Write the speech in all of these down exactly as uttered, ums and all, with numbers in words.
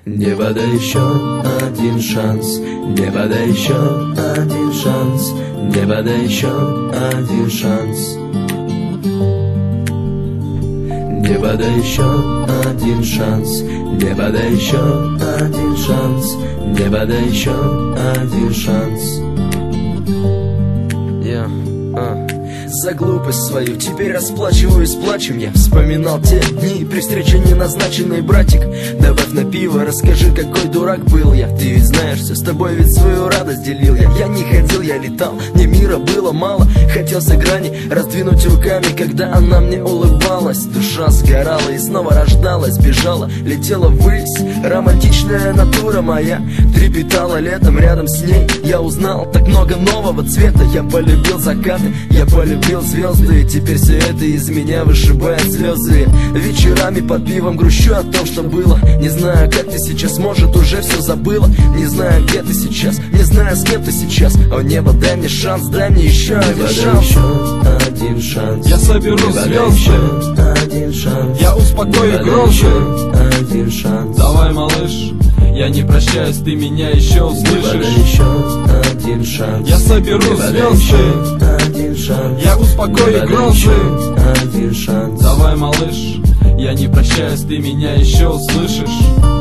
Небо, дай еще один шанс, небо, дай еще один шанс, небо, дай еще один шанс. Небо, дай еще один шанс, небо, дай еще один шанс, небо, дай еще один шанс. Yeah. Uh. За глупость свою теперь расплачиваюсь плачем. Я вспоминал те дни при встрече неназначенной, братик. Добавь на пиво, расскажи, какой дурак был я. Ты ведь знаешь, все с тобой ведь свою радость делил я. Я не ходил, я летал, мне мира было мало. Хотел с грани раздвинуть руками, когда она мне улыбалась. Душа сгорала и снова рождалась, бежала, летела ввысь. Романтичная натура моя трепетала летом рядом с ней. Я узнал так много нового цвета. Я полюбил закаты, я полюбил звезды. И теперь все это из меня вышибает слезы. Вечерами под пивом грущу о том, что было. Не знаю, как ты сейчас, может, уже все забыла. Не знаю, где ты сейчас, не знаю, с кем ты сейчас. О небо, дай мне шанс, дай мне еще один шанс. Еще один шанс. Я соберу звезды, один шанс. Я успокою грозы. Один шанс. Давай, малыш, я не прощаюсь, ты меня еще услышишь. Еще один шанс. Я соберу звезды, один шанс. Я успокою грозы. Один шанс. Давай, малыш, я не прощаюсь, ты меня еще услышишь.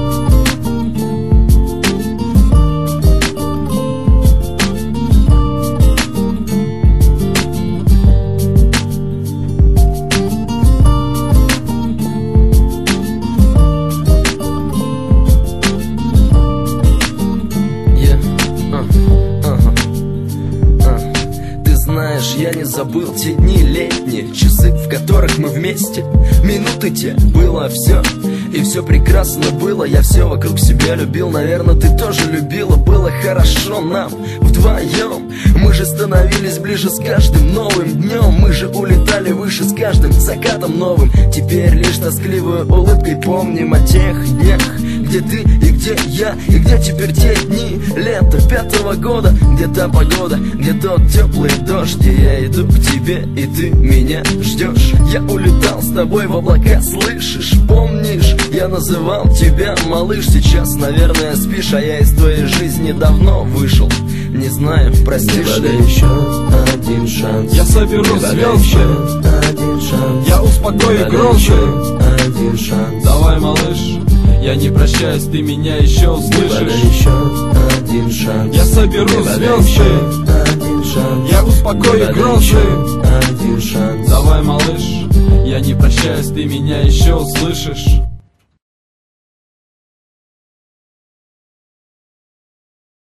Знаешь, я не забыл те дни летние, часы, в которых мы вместе. Минуты те, было все, и все прекрасно было. Я все вокруг себя любил, наверное, ты тоже любила. Было хорошо нам вдвоем. Мы же становились ближе с каждым новым днем. Мы же улетали выше с каждым закатом новым. Теперь лишь тоскливой улыбкой помним о тех днях, где ты и где я, и где теперь те дни. Лето пятого года, где та погода, где тот теплый дождь. И я иду к тебе, и ты меня ждешь. Я улетал с тобой в облака, слышишь, помнишь? Я называл тебя малыш. Сейчас, наверное, спишь, а я из твоей жизни давно вышел. Не знаю, простишь ли? Еще один шанс. Я соберу звезды, один шанс. Я успокою грозы. Один шанс. Давай, малыш, я не прощаюсь, ты меня еще услышишь. Еще один шанс. Я соберу звезды, один шанс. Я успокою грозы. Один шанс. Давай, малыш, я не прощаюсь, ты меня еще услышишь.